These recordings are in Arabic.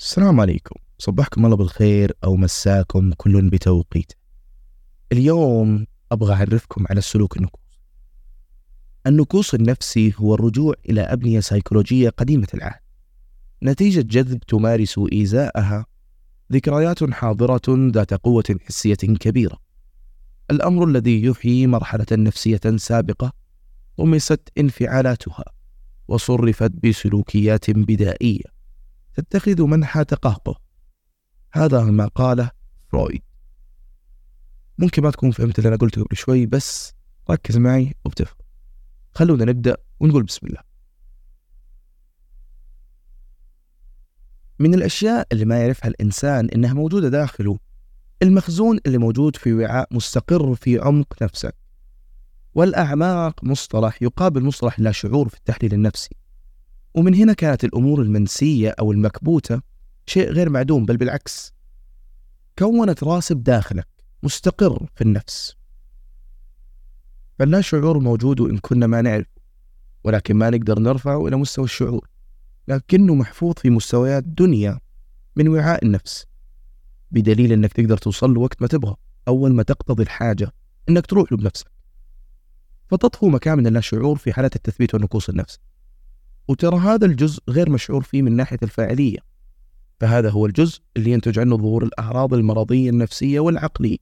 السلام عليكم، صبحكم الله بالخير أو مساكم كل بتوقيته. اليوم أبغى أعرفكم على السلوك النكوص. النكوص النفسي هو الرجوع إلى أبنية سيكولوجية قديمة العهد، نتيجة جذب تمارس إيذاءها ذكريات حاضرة ذات قوة حسية كبيرة. الأمر الذي يحيي مرحلة نفسية سابقة طمست انفعالاتها وصرفت بسلوكيات بدائية تتخذ منحى تقهقه. هذا ما قاله فرويد. ممكن ما تكون فهمت اللي أنا قلته قبل شوي، بس ركز معي وبتفهم. خلونا نبدأ ونقول بسم الله. من الأشياء اللي ما يعرفها الإنسان إنها موجودة داخله المخزون اللي موجود في وعاء مستقر في عمق نفسك. والأعماق مصطلح يقابل مصطلح لا شعور في التحليل النفسي، ومن هنا كانت الأمور المنسية أو المكبوتة شيء غير معدوم، بل بالعكس كونت راسب داخلك مستقر في النفس. فاللا شعور موجود وإن كنا ما نعرف، ولكن ما نقدر نرفعه إلى مستوى الشعور، لكنه محفوظ في مستويات دنيا من وعاء النفس، بدليل أنك تقدر توصل له وقت ما تبغى أول ما تقتضي الحاجة أنك تروح له بنفسك. فتطفو مكان من اللا شعور في حالة التثبيت والنكوص النفسي. وترى هذا الجزء غير مشعور فيه من ناحية الفاعلية، فهذا هو الجزء اللي ينتج عنه ظهور الأعراض المرضية النفسية والعقلية.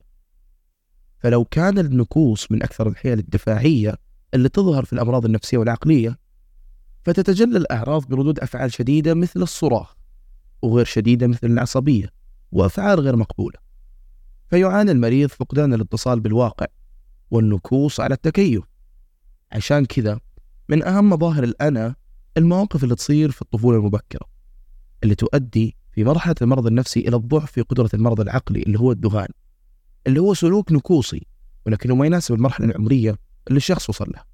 فلو كان النكوص من أكثر الحيل الدفاعية اللي تظهر في الأمراض النفسية والعقلية، فتتجلى الأعراض بردود أفعال شديدة مثل الصراخ، وغير شديدة مثل العصبية، وأفعال غير مقبولة. فيعاني المريض فقدان الاتصال بالواقع والنكوص على التكيف. عشان كذا من أهم مظاهر الأنا المواقف اللي تصير في الطفولة المبكرة، اللي تؤدي في مرحلة المرض النفسي إلى الضعف في قدرة المرض العقلي اللي هو الذهان، اللي هو سلوك نكوصي ولكنه ما يناسب المرحلة العمرية اللي الشخص وصل لها.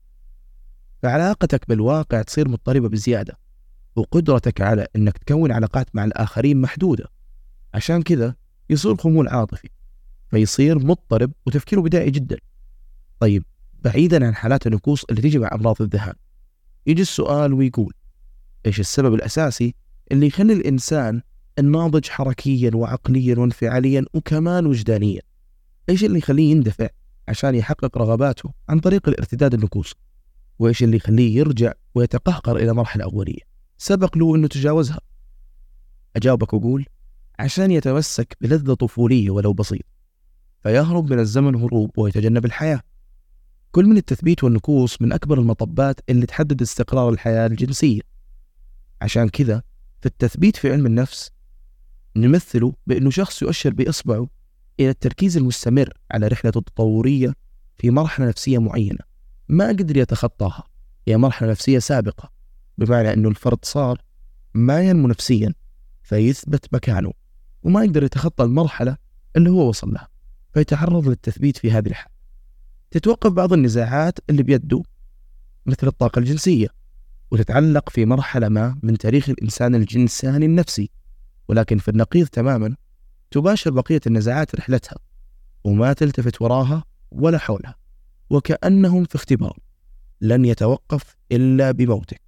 فعلاقتك بالواقع تصير مضطربة بزيادة، وقدرتك على أنك تكون علاقات مع الآخرين محدودة. عشان كذا يصير خمول عاطفي، فيصير مضطرب وتفكيره بدائي جدا. طيب، بعيدا عن حالات النكوص اللي تيجي مع أمراض الذهان، يجي السؤال ويقول: إيش السبب الأساسي اللي يخلي الإنسان الناضج حركيا وعقليا وانفعاليا وكمان وجدانيا؟ إيش اللي يخليه يندفع عشان يحقق رغباته عن طريق الارتداد النكوصي؟ وإيش اللي يخليه يرجع ويتقهقر إلى مرحلة أولية سبق له أنه تجاوزها؟ أجاوبك وأقول: عشان يتمسك بلذة طفولية ولو بسيط، فيهرب من الزمن هروب ويتجنب الحياة. كل من التثبيت والنكوص من أكبر المطبات اللي تحدد استقرار الحياة الجنسية. عشان كذا في التثبيت في علم النفس نمثله بأنه شخص يؤشر بإصبعه إلى التركيز المستمر على رحلة التطورية في مرحلة نفسية معينة ما قدر يتخطاها. هي مرحلة نفسية سابقة، بمعنى أنه الفرد صار ما ينمو نفسيا فيثبت مكانه وما يقدر يتخطى المرحلة اللي هو وصل لها، فيتعرض للتثبيت في هذه الحالة. تتوقف بعض النزاعات اللي بيده مثل الطاقة الجنسية، وتتعلق في مرحلة ما من تاريخ الإنسان الجنساني النفسي، ولكن في النقيض تماما تباشر بقية النزاعات رحلتها وما تلتفت وراها ولا حولها، وكأنهم في اختبار لن يتوقف إلا بموتك.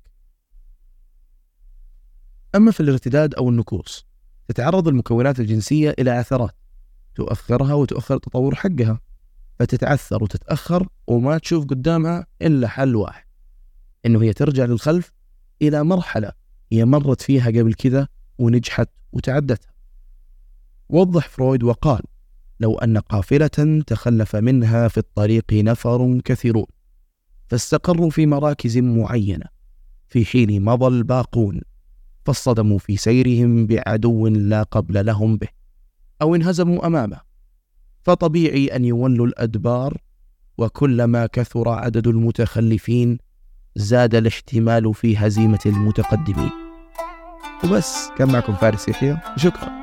أما في الارتداد أو النكوص، تتعرض المكونات الجنسية إلى عثرات تؤخرها وتؤخر التطور حقها، فتتعثر وتتأخر وما تشوف قدامها إلا حل واحد، إنه هي ترجع للخلف إلى مرحلة هي مرت فيها قبل كذا ونجحت وتعدتها. وضح فرويد وقال: لو أن قافلة تخلف منها في الطريق نفر كثيرون فاستقروا في مراكز معينة، في حين مضى الباقون فاصطدموا في سيرهم بعدو لا قبل لهم به أو انهزموا أمامه، فطبيعي أن يولوا الأدبار، وكلما كثر عدد المتخلفين زاد الاحتمال في هزيمة المتقدمين. وبس، كان معكم فارس يحيى، شكرا.